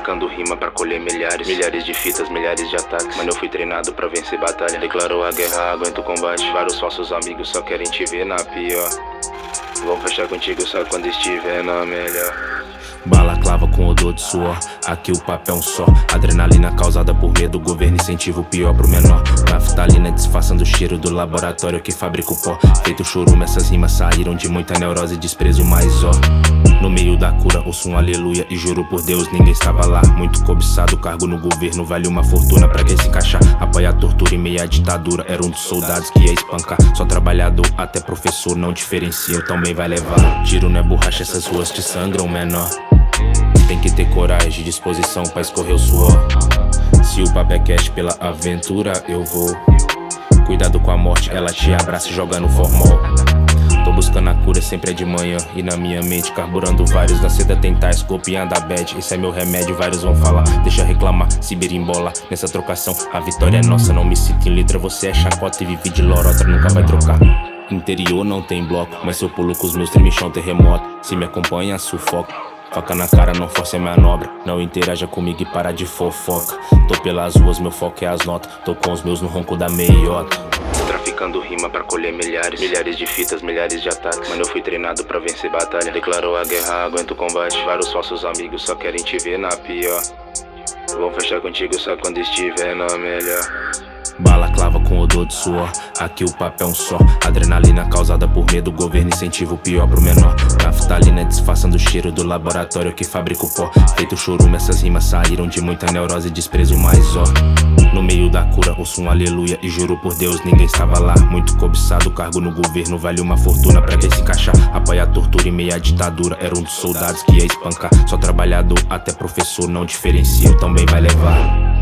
traficando rima pra colher milhares de fitas, milhares de ataques. Mano, eu fui treinado pra vencer batalha. Declarou a guerra, aguento o combate. Vários falsos amigos só querem te ver na pior. Vão fechar contigo só quando estiver na melhor. Balaclava com odor de suor, aqui o papel é um só. Adrenalina causada por medo, o governo incentiva o pior pro menor. Naftalina disfarçando o cheiro do laboratório que fabrica o pó. Feito chorume, essas rimas saíram de muita neurose e desprezo, mas ó, no meio da cura ouço um aleluia e juro por Deus ninguém estava lá. Muito cobiçado, o cargo no governo vale uma fortuna pra quem se encaixar. Apoia a tortura e meia ditadura, era um dos soldados que ia espancar. Só trabalhador, até professor não diferencia, também vai levar. Tiro não é borracha, essas ruas te sangram, menor. Tem que ter coragem e disposição pra escorrer o suor. Se o papo é cash pela aventura, eu vou. Cuidado com a morte, ela te abraça e joga no formol. Tô buscando a cura, sempre é de manhã. E na minha mente, carburando vários. Da seda tentais, copiando a bad. Esse é meu remédio, vários vão falar. Deixa reclamar, se berimbola. Nessa trocação, a vitória é nossa. Não me cita em letra, você é chacota e vive de lorota, nunca vai trocar. Interior não tem bloco, mas se eu pulo com os meus tremichão terremoto. Se me acompanha, sufoca. Faca na cara, não force a manobra. Não interaja comigo e para de fofoca. Tô pelas ruas, meu foco é as notas. Tô com os meus no ronco da meiota. Tô traficando rima pra colher milhares de fitas, milhares de ataques. Mano, eu fui treinado pra vencer batalha. Declarou a guerra, aguento o combate. Vários falsos amigos só querem te ver na pior. Vão fechar contigo só quando estiver na melhor. Balaclava com odor de suor, aqui o papel é um só. Adrenalina causada por medo, o governo incentiva o pior pro menor. Naftalina disfarçando o cheiro do laboratório que fabrica o pó. Feito chorume, essas rimas saíram de muita neurose e desprezo, mas ó, no meio da cura ouço um aleluia e juro por Deus ninguém estava lá. Muito cobiçado, o cargo no governo vale uma fortuna pra quem se encaixar. Apoia a tortura e meia ditadura, era um dos soldados que ia espancar. Só trabalhador, até professor não diferencia, também vai levar.